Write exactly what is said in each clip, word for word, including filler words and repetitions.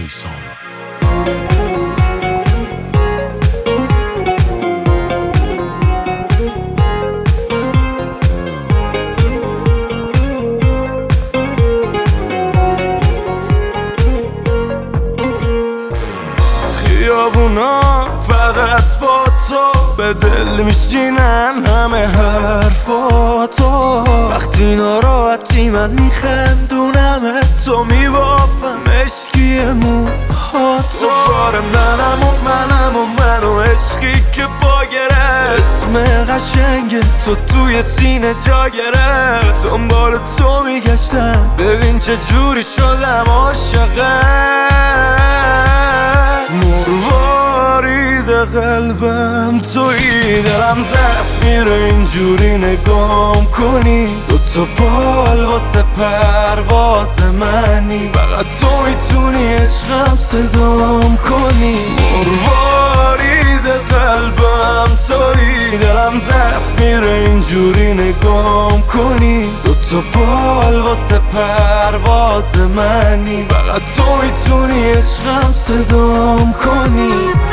نیسان. خیابونا فقط با تو به دل میشینن همه حرفاتو. وقتی ناراحتی من میخندونم تو میبافم اشکی موهاتو. بار منم و منم و منو عشقی که با گرفت اسم قشنگ تو توی سینه جا گرفت. دنبال تو میگشتم ببین چه جوری شدم عاشقت. مروارید قلبم توی دلم ضعف میره اینجوری نگام کنی. دوتا بال واسه پرواز منی، فقط تو میتونی عشقم صدام کنی. مروارید قلبم توی دلم ضعف میره اینجوری نگام کنی. دوتا بال واسه پرواز منی، فقط تو میتونی عشقم صدام کنی.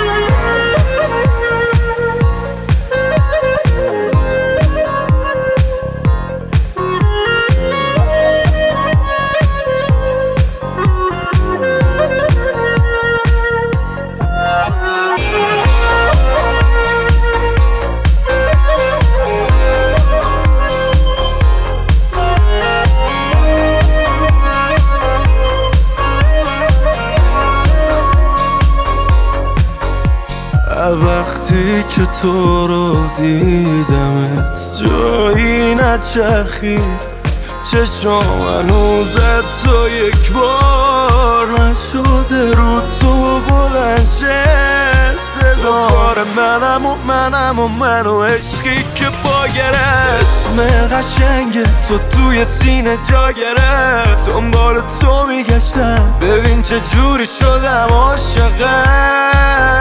وقتی که تو رو دیدمت جایی نچرخید چشم هنوز تو یک بار نشده رو تو بلند شه صدا. بار منم و منم و منو عشقی که با گرفت اسم قشنگ تو توی سینه جا گرفت. دنبال تو میگشتم ببین چه جوری شدم عاشقت.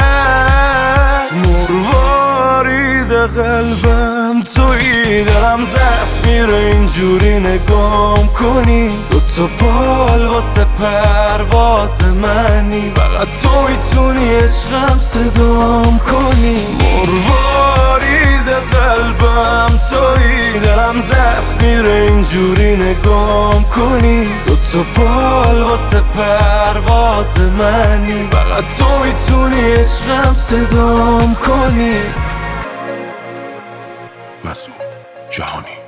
مروارید قلبم توی دلم ضعف میره اینجوری نگام کنی. دوتا بال واسه پرواز منی، فقط تو میتونی عشقم صدام کنی. مروارید قلبم توی دلم ضعف میره اینجوری نگام کنی. دوتا بال واسه پرواز منی، فقط تو میتونی عشقم صدام کنی. مسعود جهانی.